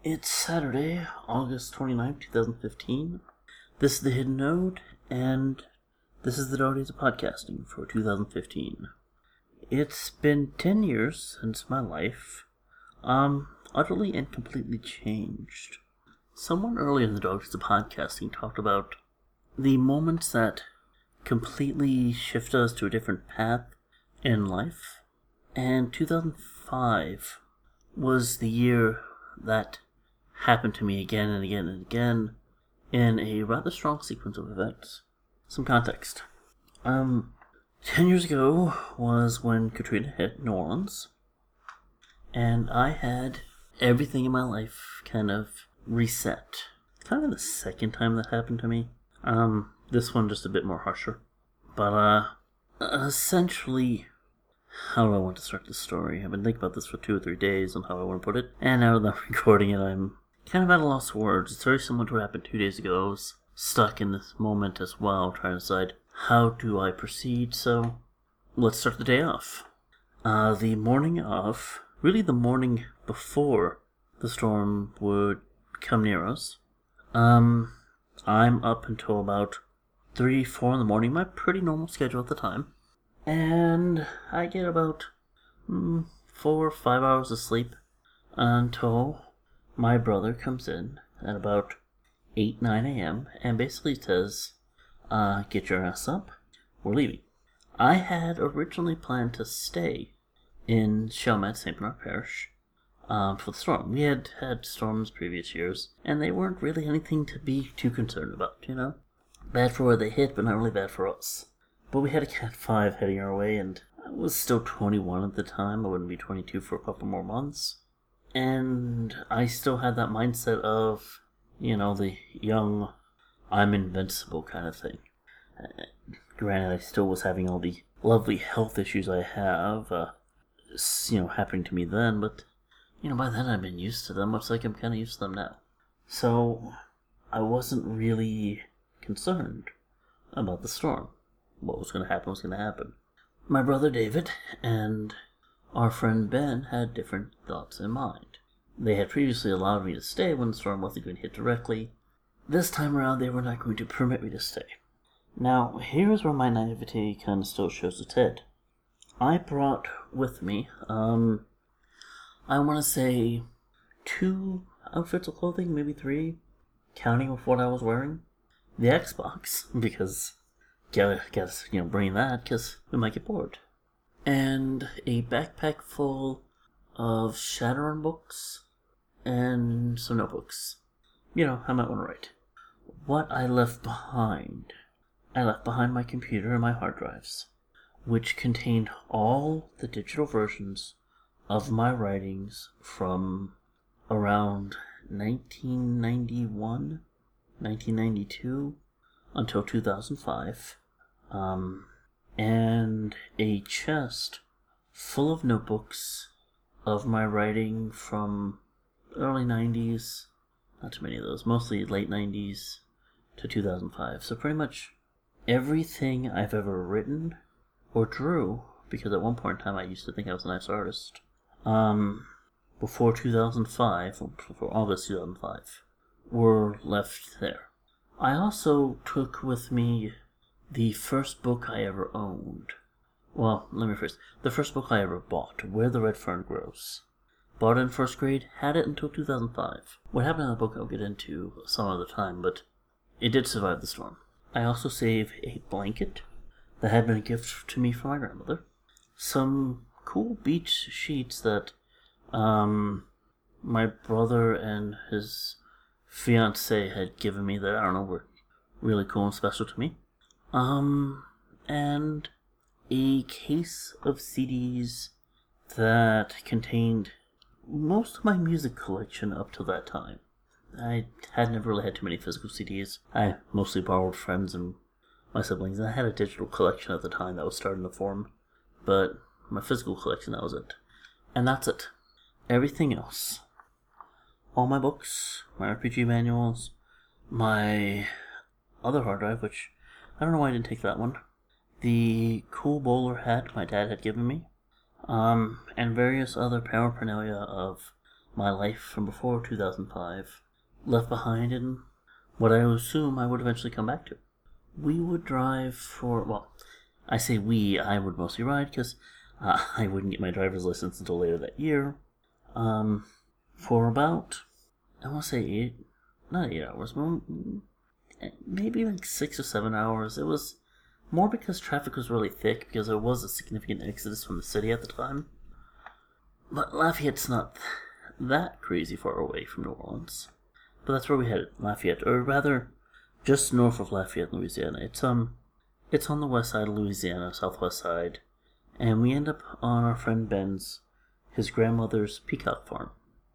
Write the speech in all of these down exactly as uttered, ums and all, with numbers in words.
It's Saturday, August twenty-ninth, twenty fifteen. This is the Hidden Node, and this is the Dog Days of Podcasting for two thousand fifteen. It's been ten years since my life, um, utterly and completely changed. Someone earlier in the Dog Days of Podcasting talked about the moments that completely shift us to a different path in life, and two thousand five was the year that happened to me again and again and again in a rather strong sequence of events. Some context. Um, ten years ago was when Katrina hit New Orleans, and I had everything in my life kind of reset. Kind of the second time that happened to me. Um, this one just a bit more harsher. But, uh, essentially, how do I want to start this story? I've been thinking about this for two or three days on how I want to put it, and now that I'm recording it, I'm kind of at a loss of words. It's very similar to what happened two days ago. I was stuck in this moment as well, trying to decide how do I proceed, so let's start the day off. Uh, the morning of, really the morning before the storm would come near us, um, I'm up until about three, four in the morning, my pretty normal schedule at the time, and I get about mm, four or five hours of sleep until my brother comes in at about eight, nine a.m. and basically says, uh, get your ass up, we're leaving. I had originally planned to stay in Chalmette, Saint Bernard Parish, um, for the storm. We had had storms previous years, and they weren't really anything to be too concerned about, you know? Bad for where they hit, but not really bad for us. But we had a Cat five heading our way, and I was still twenty-one at the time. I wouldn't be twenty-two for a couple more months. And I still had that mindset of, you know, the young, I'm invincible kind of thing. Uh, granted, I still was having all the lovely health issues I have, uh, you know, happening to me then, but, you know, by then I've been used to them, much like I'm kind of used to them now. So, I wasn't really concerned about the storm. What was going to happen was going to happen. My brother David and our friend Ben had different thoughts in mind. They had previously allowed me to stay when the storm wasn't going to hit directly. This time around, they were not going to permit me to stay. Now, here's where my naivety kind of still shows its head. I brought with me, um, I want to say two outfits of clothing, maybe three, counting with what I was wearing. The Xbox, because gotta, gotta, you know, bring that, because we might get bored. And a backpack full of Shadowrun books and some notebooks. You know, I might want to write. What I left behind, I left behind my computer and my hard drives, which contained all the digital versions of my writings from around nineteen ninety-one, nineteen ninety-two, until two thousand five. Um, and a chest full of notebooks of my writing from early nineties, not too many of those, mostly late nineties to two thousand five. So pretty much everything I've ever written or drew, because at one point in time I used to think I was a nice artist, um, before two thousand five, or before August two thousand five, were left there. I also took with me the first book I ever owned. Well, let me first. The first book I ever bought, Where the Red Fern Grows. Bought it in first grade, had it until two thousand five. What happened in the book I'll get into some other time, but it did survive the storm. I also saved a blanket that had been a gift to me from my grandmother. Some cool beach sheets that um, my brother and his fiance had given me that, I don't know, were really cool and special to me. Um, and a case of C Ds that contained most of my music collection up to that time. I had never really had too many physical C Ds. I mostly borrowed friends and my siblings, and I had a digital collection at the time that was starting to form, but my physical collection, that was it. And that's it. Everything else, all my books, my R P G manuals, my other hard drive, which I don't know why I didn't take that one, the cool bowler hat my dad had given me, um, and various other paraphernalia of my life from before two thousand five, left behind, and what I assume I would eventually come back to. We would drive for, well, I say we, I would mostly ride, because uh, I wouldn't get my driver's license until later that year, um, for about, I want to say eight, not eight hours, maybe like six or seven hours. It was more because traffic was really thick, because there was a significant exodus from the city at the time. But Lafayette's not that crazy far away from New Orleans. But that's where we headed, Lafayette, or rather, just north of Lafayette, Louisiana. It's um, it's on the west side of Louisiana, southwest side, and we end up on our friend Ben's, his grandmother's peacock farm.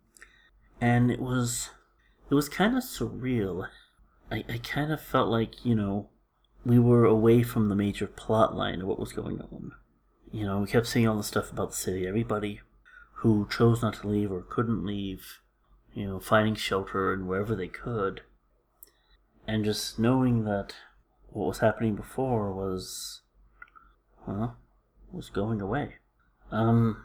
And it was, it was kind of surreal. I, I kind of felt like, you know, we were away from the major plot line of what was going on. You know, we kept seeing all the stuff about the city. Everybody who chose not to leave or couldn't leave, you know, finding shelter and wherever they could. And just knowing that what was happening before was, well, was going away. Um,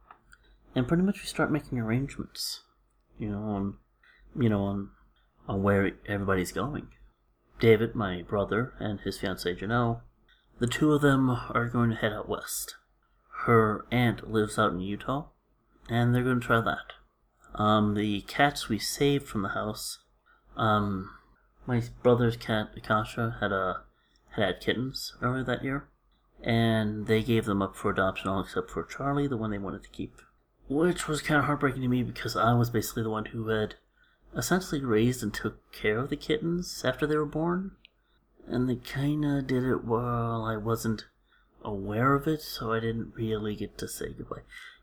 and pretty much we start making arrangements, you know, on, you know, on, on where everybody's going. David, my brother, and his fiancée Janelle, the two of them are going to head out west. Her aunt lives out in Utah, and they're going to try that. Um, the cats we saved from the house, um, my brother's cat, Akasha, had a, had had kittens earlier that year, and they gave them up for adoption, all except for Charlie, the one they wanted to keep. Which was kind of heartbreaking to me, because I was basically the one who had essentially raised and took care of the kittens after they were born, and they kinda did it while I wasn't aware of it, so I didn't really get to say goodbye.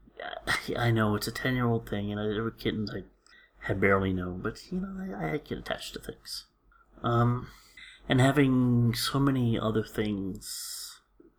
I know it's a ten-year-old thing, and there were kittens I had barely known, but, you know, I, I get attached to things. Um, and having so many other things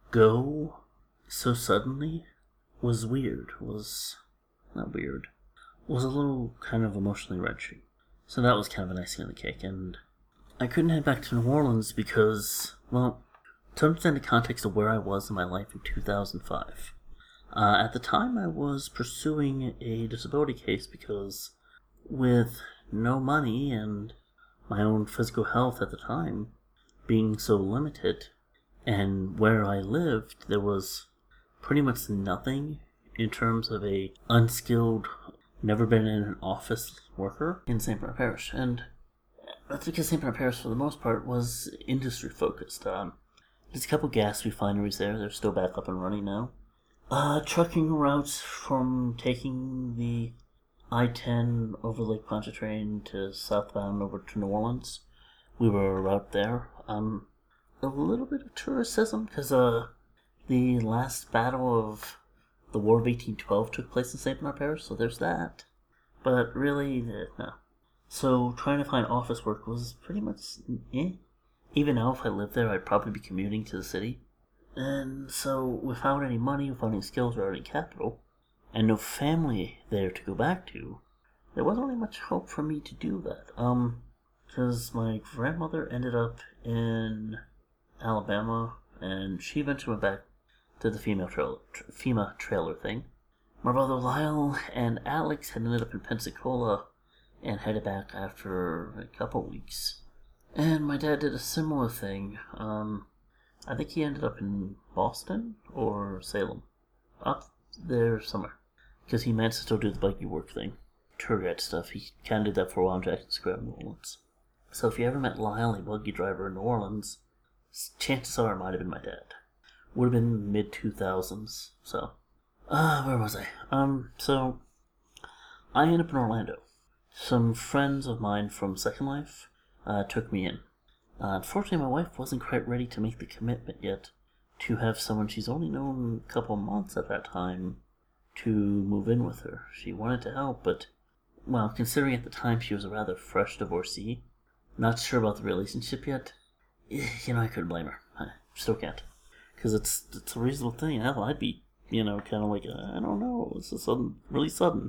go so suddenly was weird, was, not weird, was a little kind of emotionally wrenching. So that was kind of an icing on the cake, and I couldn't head back to New Orleans because, well, to understand the context of where I was in my life in two thousand five. Uh, at the time, I was pursuing a disability case because with no money and my own physical health at the time being so limited, and where I lived, there was pretty much nothing in terms of a unskilled, never been in an office worker in Saint Bernard Parish. And that's because Saint Bernard Parish, for the most part, was industry focused. Um, there's a couple gas refineries there. They're still back up and running now. Uh, trucking routes from taking the I ten over Lake Pontchartrain to southbound over to New Orleans. We were a route there. Um, a little bit of touricism, because uh, the last battle of the War of eighteen twelve took place in Saint Bernard Parish, so there's that. But really, uh, no. So trying to find office work was pretty much eh. Even now, if I lived there, I'd probably be commuting to the city. And so, without any money, without any skills or any capital, and no family there to go back to, there wasn't really much hope for me to do that. Um, because my grandmother ended up in Alabama, and she eventually went back to the female trailer, FEMA trailer thing. My brother Lyle and Alex had ended up in Pensacola and headed back after a couple weeks. And my dad did a similar thing. Um, I think he ended up in Boston or Salem. Up there somewhere. Because he meant to still do the buggy work thing. Tour guide stuff. He kind of did that for a while in Jackson Square, New Orleans. So if you ever met Lyle, a buggy driver in New Orleans, chances are it might have been my dad. Would have been mid two thousands, so. Uh, where was I? Um, so, I ended up in Orlando. Some friends of mine from Second Life uh, took me in. Uh, unfortunately, my wife wasn't quite ready to make the commitment yet to have someone she's only known a couple months at that time to move in with her. She wanted to help, but, well, considering at the time she was a rather fresh divorcee, not sure about the relationship yet, you know, I couldn't blame her. I still can't. Because it's, it's a reasonable thing. Hell, I'd be, you know, kind of like, I don't know, it's a sudden, really sudden.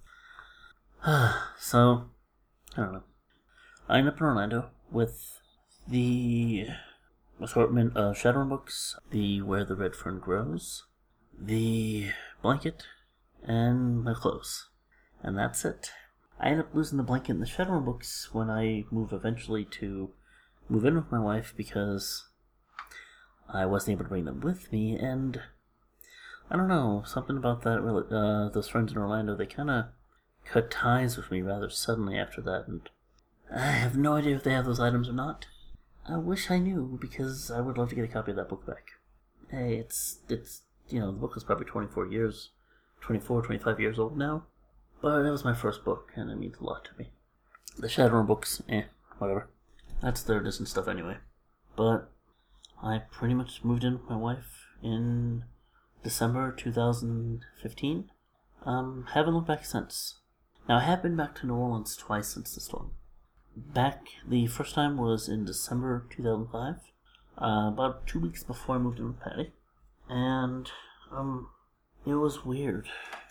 So, I don't know. I ended up in Orlando with the assortment of Shadowrun books, the Where the Red Fern Grows, the blanket, and my clothes. And that's it. I ended up losing the blanket and the Shadowrun books when I move eventually to move in with my wife because I wasn't able to bring them with me, and I don't know, something about that, uh, those friends in Orlando, they kind of cut ties with me rather suddenly after that, and I have no idea if they have those items or not. I wish I knew, because I would love to get a copy of that book back. Hey, it's, it's, you know, the book is probably twenty-four years, twenty-four, twenty-five years old now. But it was my first book, and it means a lot to me. The Shadowrun books, eh, whatever. That's their distant stuff anyway. But I pretty much moved in with my wife in December two thousand fifteen. Um, haven't looked back since. Now, I have been back to New Orleans twice since the storm. Back, the first time was in December two thousand five, uh, about two weeks before I moved in with Patty. And, um, it was weird.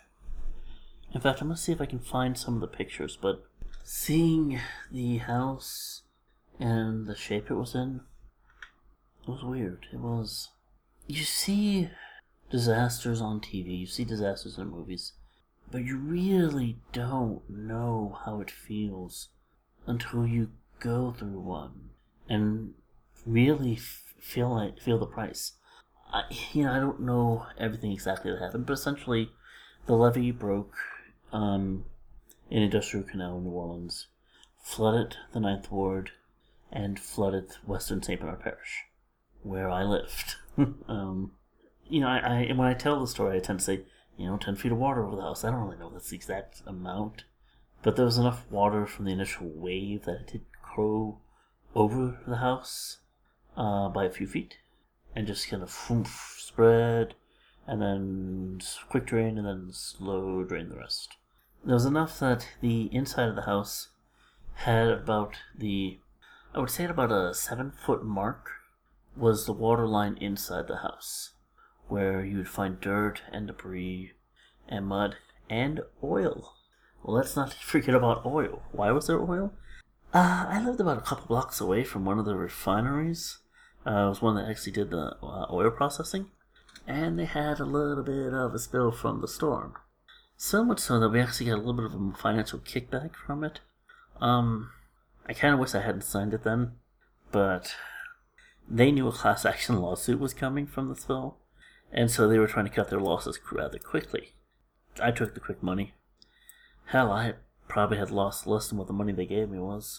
In fact, I'm going to see if I can find some of the pictures, but seeing the house and the shape it was in, it was weird. It was... You see disasters on T V, you see disasters in movies, but you really don't know how it feels until you go through one and really feel like feel the price. I, you know, I don't know everything exactly that happened, but essentially the levee broke Um, in Industrial Canal in New Orleans, flooded the Ninth Ward, and flooded Western Saint Bernard Parish, where I lived. um, you know, I, I when I tell the story, I tend to say, you know, ten feet of water over the house. I don't really know that's the exact amount, but there was enough water from the initial wave that it did go over the house uh, by a few feet, and just kind of whoosh, spread, and then quick drain, and then slow drain the rest. There was enough that the inside of the house had about the, I would say at about a seven foot mark was the water line inside the house, where you would find dirt and debris and mud and oil. Well, let's not forget about oil. Why was there oil? Uh, I lived about a couple blocks away from one of the refineries. Uh, it was one that actually did the uh, oil processing, and they had a little bit of a spill from the storm. So much so that we actually got a little bit of a financial kickback from it. Um, I kind of wish I hadn't signed it then, but they knew a class action lawsuit was coming from the spill, and so they were trying to cut their losses rather quickly. I took the quick money. Hell, I probably had lost less than what the money they gave me was.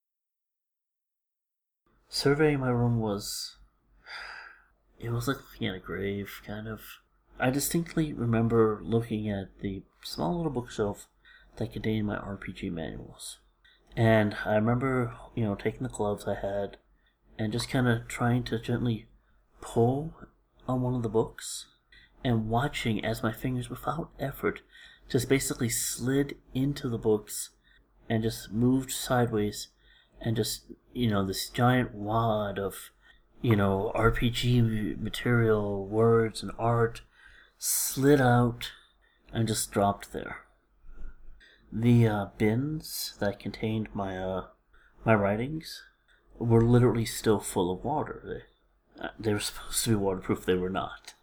Surveying my room was... It was like looking at a grave, kind of. I distinctly remember looking at the small little bookshelf that contained my R P G manuals. And I remember, you know, taking the gloves I had and just kind of trying to gently pull on one of the books and watching as my fingers, without effort, just basically slid into the books and just moved sideways, and just, you know, this giant wad of, you know, R P G material, words, and art slid out and just dropped there. The uh, bins that contained my uh, my writings were literally still full of water. They, uh, they were supposed to be waterproof, they were not.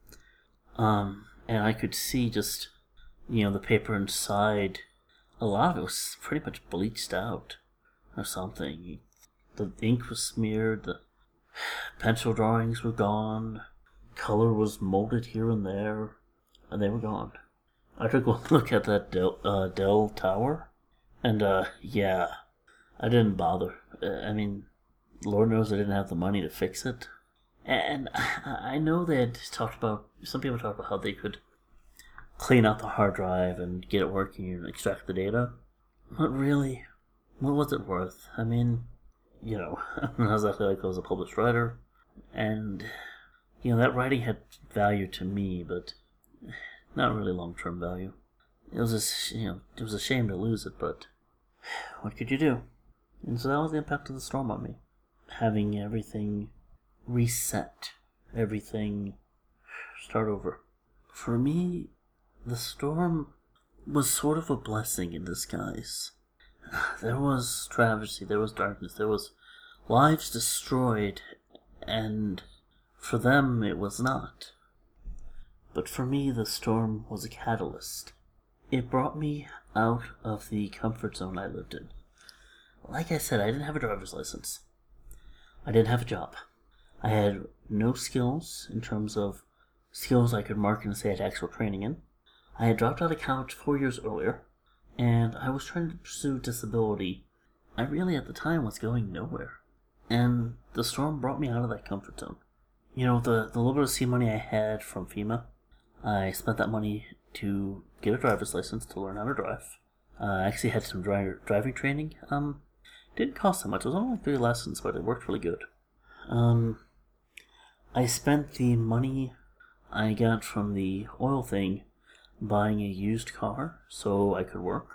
Um, and I could see just, you know, the paper inside, a lot of it was pretty much bleached out or something. The ink was smeared, the pencil drawings were gone, color was molded here and there, and they were gone. I took one look at that Dell, uh, Dell Tower, and uh, yeah, I didn't bother. I mean, Lord knows I didn't have the money to fix it. And I know they had talked about, some people talked about how they could clean out the hard drive and get it working and extract the data. But really, what was it worth? I mean, you know, I was exactly like I was a published writer, and, you know, that writing had value to me, but not really long-term value. It was a, you know, it was a shame to lose it, but what could you do? And so that was the impact of the storm on me. Having everything reset, everything start over. For me, the storm was sort of a blessing in disguise. There was travesty, there was darkness, there was lives destroyed, and for them it was not. But for me, the storm was a catalyst. It brought me out of the comfort zone I lived in. Like I said, I didn't have a driver's license. I didn't have a job. I had no skills in terms of skills I could mark and say I had actual training in. I had dropped out of college four years earlier, and I was trying to pursue disability. I really, at the time, was going nowhere. And the storm brought me out of that comfort zone. You know, the, the little bit of seed money I had from FEMA, I spent that money to get a driver's license to learn how to drive. Uh, I actually had some dri- driving training. Um, didn't cost that much. It was only like three lessons, but it worked really good. Um, I spent the money I got from the oil thing buying a used car so I could work.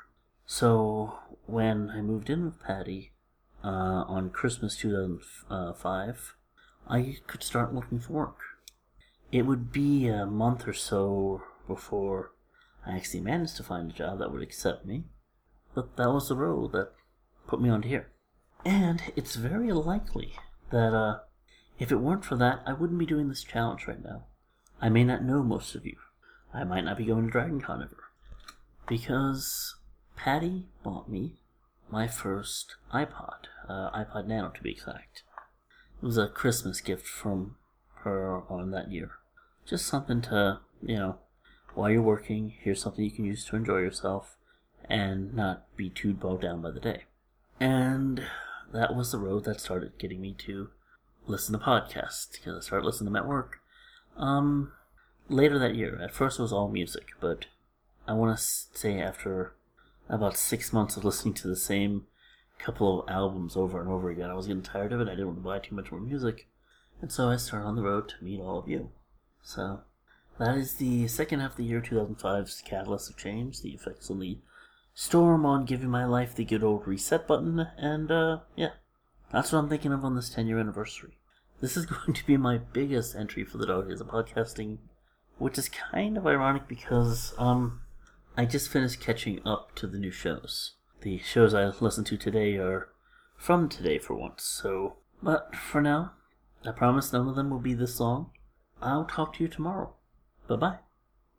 So when I moved in with Patty uh, on Christmas two thousand five, I could start looking for work. It would be a month or so before I actually managed to find a job that would accept me, but that was the road that put me onto here. And it's very likely that uh, if it weren't for that, I wouldn't be doing this challenge right now. I may not know most of you. I might not be going to Dragon Con ever. Because Patty bought me my first iPod, uh, iPod Nano to be exact. It was a Christmas gift from her on that year. Just something to, you know, while you're working, here's something you can use to enjoy yourself and not be too bogged down by the day. And that was the road that started getting me to listen to podcasts, because I started listening to them at work. Um, later that year, at first it was all music, but I want to say after about six months of listening to the same couple of albums over and over again, I was getting tired of it. I didn't want to buy too much more music, and so I started on the road to meet all of you. So that is the second half of the year two thousand five's Catalyst of Change, the effects on the storm on giving my life the good old reset button, and uh, yeah, that's what I'm thinking of on this ten-year anniversary. This is going to be my biggest entry for the Dog Days of Podcasting, which is kind of ironic because um, I just finished catching up to the new shows. The shows I listened to today are from today for once, so... But for now, I promise none of them will be this long. I'll talk to you tomorrow. Bye-bye.